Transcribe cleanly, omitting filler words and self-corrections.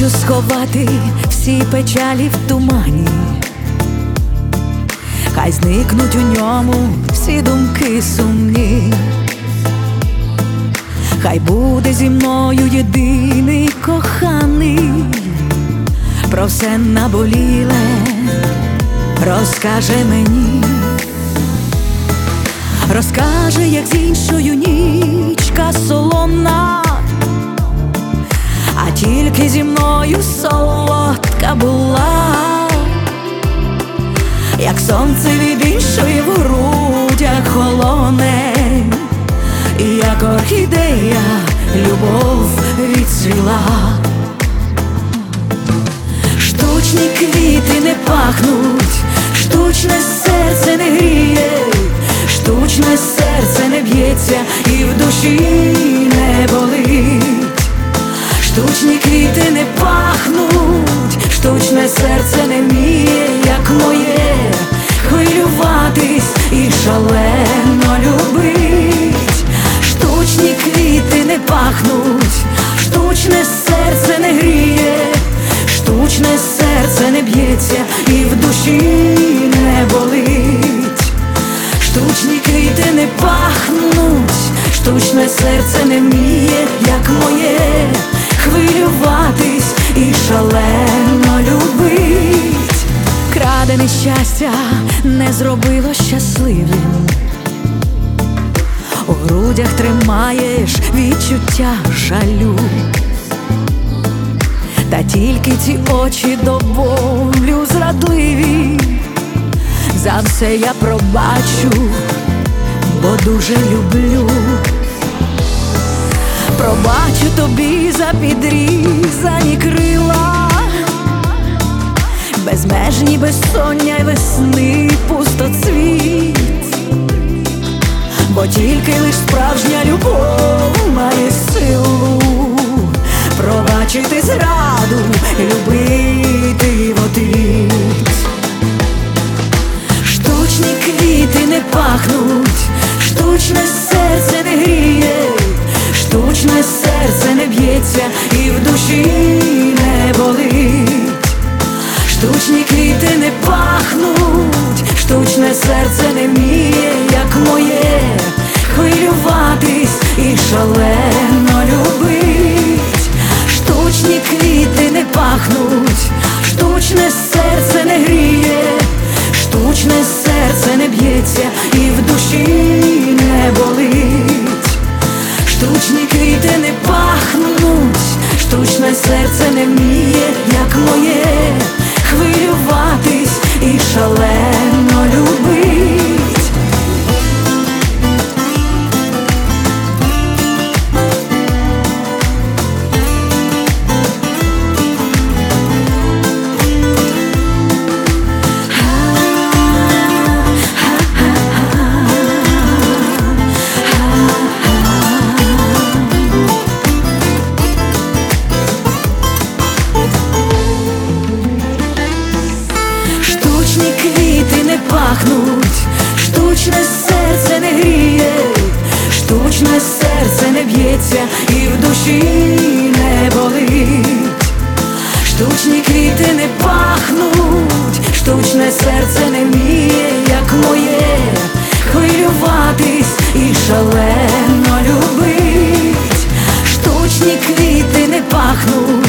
хочу сховати всі печалі в тумані, хай зникнуть у ньому всі думки сумні. Хай буде зі мною єдиний коханий, про все наболіле розкаже мені. Розкаже, як з іншою нічка солона, а тільки зі мною солодка була. Як сонце від іншої в грудях холоне, і як орхідея любов відцвіла. Штучні квіти не пахнуть, штучне серце не гріє, штучне серце не б'ється і в душі не болить. Штучні квіти не пахнуть, штучне серце не вміє, як моє, хвилюватись і шалено любить. Штучні квіти не пахнуть, штучне серце не гріє, штучне серце не б'ється і в душі не болить. Штучні квіти не пахнуть, штучне серце не вміє, як моє, хвилюватись і шалено любить. Крадене щастя не зробило щасливим, у грудях тримаєш відчуття жалю, та тільки ці очі до болю зрадливі. За все я пробачу, бо дуже люблю. Пробачу тобі за підрізані крила, безмежні безсоння й весни пустоцвіт. Бо тільки лиш справжня любов має силу пробачити зраду, любити в отвіт. Штучні квіти не пахнуть, штучне серце не гріє, штучне серце не б'ється і в душі не болить. Штучні квіти не пахнуть, штучне серце не вміє, як моє, хвилюватись і шалено любить. Штучні квіти не пахнуть, штучне серце не гріє, штучне серце не б'ється і в душі не болить. Штучні квіти не пахнуть, штучне серце не вміє, як моє, хвилюватись і шалено любить. Штучні квіти не пахнуть, штучне серце не гріє, штучне серце не б'ється і в душі не болить. Штучні квіти не пахнуть, штучне серце не вміє, як моє, хвилюватись і шалено любить. Штучні квіти не пахнуть,